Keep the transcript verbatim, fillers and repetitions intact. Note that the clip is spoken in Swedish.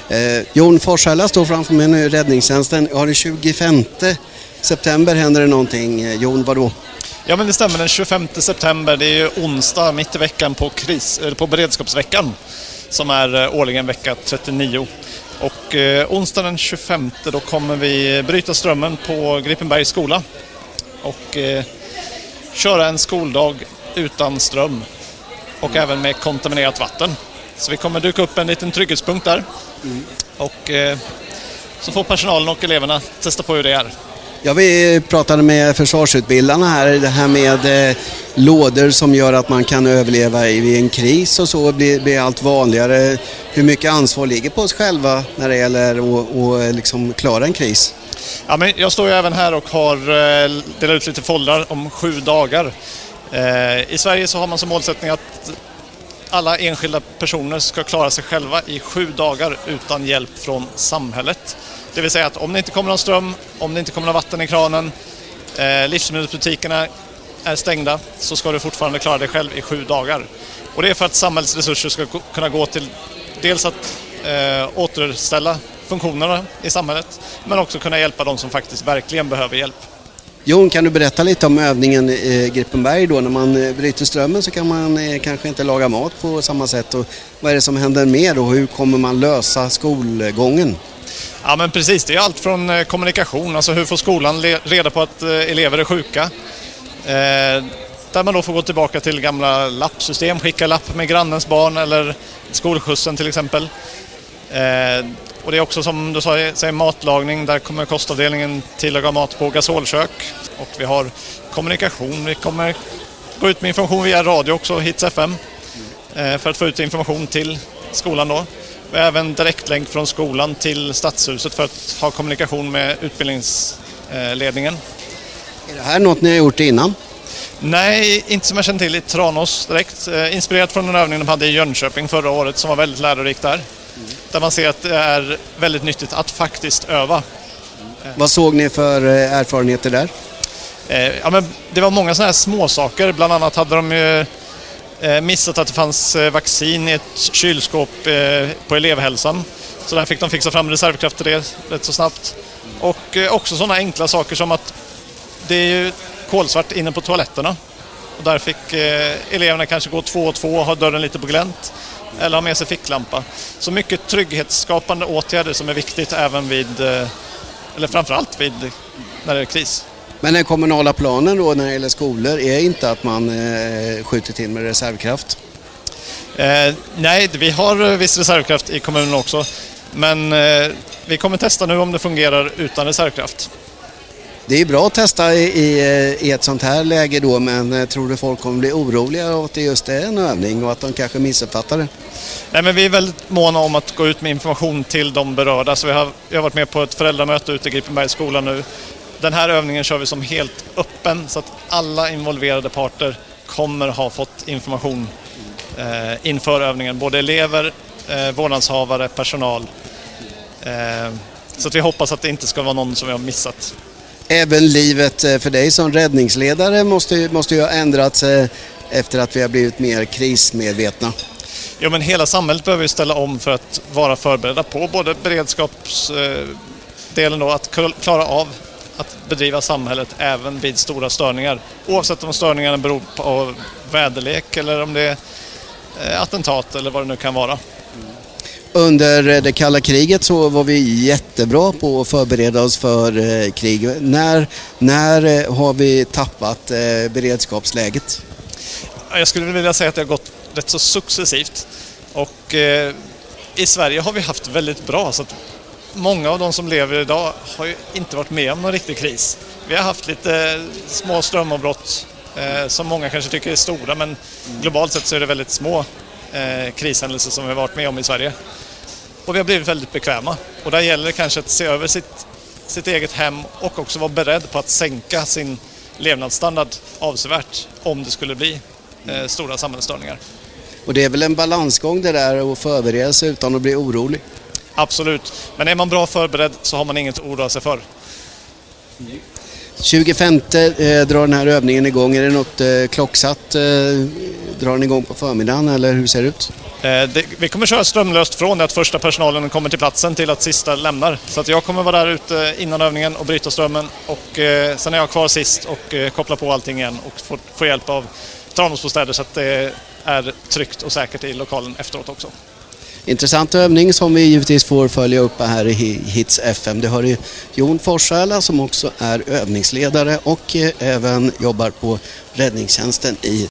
Eh, Jon Forshälla står framför mig nu i räddningstjänsten. Ja, den tjugofemte september händer det någonting. Eh, Jon, vadå? Ja, men det stämmer. Den tjugofemte september, det är ju onsdag mitt i veckan på, kris, eller på beredskapsveckan som är årligen vecka trettionio. Och eh, onsdag den tjugofemte då kommer vi bryta strömmen på Gripenbergs skola och eh, köra en skoldag utan ström och även med kontaminerat vatten. Så vi kommer dyka upp en liten trygghetspunkt där mm. och eh, så får personalen och eleverna testa på hur det är. Ja, vi pratade med försvarsutbildarna här, det här med eh, lådor som gör att man kan överleva i en kris och så blir, blir allt vanligare. Hur mycket ansvar ligger på oss själva när det gäller att och, liksom klara en kris? Ja, men jag står ju även här och har eh, delat ut lite foldrar om sju dagar. Eh, I Sverige så har man som målsättning att alla enskilda personer ska klara sig själva i sju dagar utan hjälp från samhället. Det vill säga att om det inte kommer någon ström, om det inte kommer någon vatten i kranen, eh, livsmedelsbutikerna är stängda, så ska du fortfarande klara dig själv i sju dagar. Och det är för att samhällets resurser ska gå, kunna gå till dels att eh, återställa funktionerna i samhället, men också kunna hjälpa de som faktiskt verkligen behöver hjälp. Jon, kan du berätta lite om övningen i Gripenberg då? När man bryter strömmen så kan man kanske inte laga mat på samma sätt. Och vad är det som händer mer och hur kommer man lösa skolgången? Ja, men precis, det är allt från kommunikation, alltså hur får skolan reda på att elever är sjuka. Eh, där man då får gå tillbaka till gamla lappsystem, skicka lapp med grannens barn eller skolskjutsen till exempel. Eh, och det är också som du sa, säger matlagning, där kommer kostavdelningen tillaga mat på gasolkök. Och vi har kommunikation, vi kommer gå ut med information via radio också, Hits F M, eh, för att få ut information till skolan då. Och även direktlänk från skolan till stadshuset för att ha kommunikation med utbildningsledningen. Är det här något ni har gjort innan? Nej, inte som jag känner till i Tranås direkt. Inspirerat från en övning de hade i Jönköping förra året som var väldigt lärorikt där. Mm. Där man ser att det är väldigt nyttigt att faktiskt öva. Mm. Vad såg ni för erfarenheter där? Ja, men det var många sådana här små saker. Bland annat hade de ju missat att det fanns vaccin i ett kylskåp på elevhälsan. Så där fick de fixa fram reservkraft till det rätt så snabbt. Och också sådana enkla saker som att det är ju kolsvart inne på toaletterna. Och där fick eleverna kanske gå två och två och ha dörren lite på glänt. Eller ha med sig ficklampa. Så mycket trygghetsskapande åtgärder som är viktigt även vid, eller framförallt vid när det är kris. Men den kommunala planen då när det gäller skolor är inte att man eh, skjuter till med reservkraft? Eh, nej, vi har viss reservkraft i kommunen också. Men eh, vi kommer testa nu om det fungerar utan reservkraft. Det är bra att testa i, i, i ett sånt här läge då, men tror du folk kommer bli oroliga av att det just är en övning och att de kanske missuppfattar det? Nej, men vi är väldigt måna om att gå ut med information till de berörda. Så vi har, vi har varit med på ett föräldramöte ute i Gripenbergs skola nu. Den här övningen kör vi som helt öppen så att alla involverade parter kommer ha fått information eh, inför övningen. Både elever, eh, vårdnadshavare, personal. Eh, så att vi hoppas att det inte ska vara någon som vi har missat. Även livet för dig som räddningsledare måste, måste ju ha ändrats efter att vi har blivit mer krismedvetna. Ja, men hela samhället behöver ju ställa om för att vara förberedda på både beredskapsdelen då, att klara av att bedriva samhället även vid stora störningar. Oavsett om störningarna beror på väderlek eller om det är attentat eller vad det nu kan vara. Under det kalla kriget så var vi jättebra på att förbereda oss för eh, krig. När, när har vi tappat eh, beredskapsläget? Jag skulle vilja säga att det har gått rätt så successivt. Och eh, i Sverige har vi haft väldigt bra. Så att många av de som lever idag har ju inte varit med om någon riktig kris. Vi har haft lite små strömavbrott eh, som många kanske tycker är stora. Men globalt sett så är det väldigt små eh, krishändelser som vi har varit med om i Sverige. Och vi har blivit väldigt bekväma. Och där gäller det kanske att se över sitt, sitt eget hem och också vara beredd på att sänka sin levnadsstandard avsevärt om det skulle bli eh, stora samhällsstörningar. Och det är väl en balansgång det där att förbereda sig utan att bli orolig? Absolut. Men är man bra förberedd så har man inget att oroa sig för. Mm. tjugofemte eh, drar den här övningen igång. Är det något eh, klocksatt? Eh, drar den igång på förmiddagen eller hur ser det ut? Eh, det, vi kommer köra strömlöst från det att första personalen kommer till platsen till att sista lämnar. Så att jag kommer vara där ute innan övningen och bryta strömmen. Och eh, sen är jag kvar sist och eh, kopplar på allting igen och får, får hjälp av Tranåsbostäder så att det är tryggt och säkert i lokalen efteråt också. Intressant övning som vi givetvis får följa upp här i Hits F M. Det har ju Jon Forshälla som också är övningsledare och även jobbar på räddningstjänsten i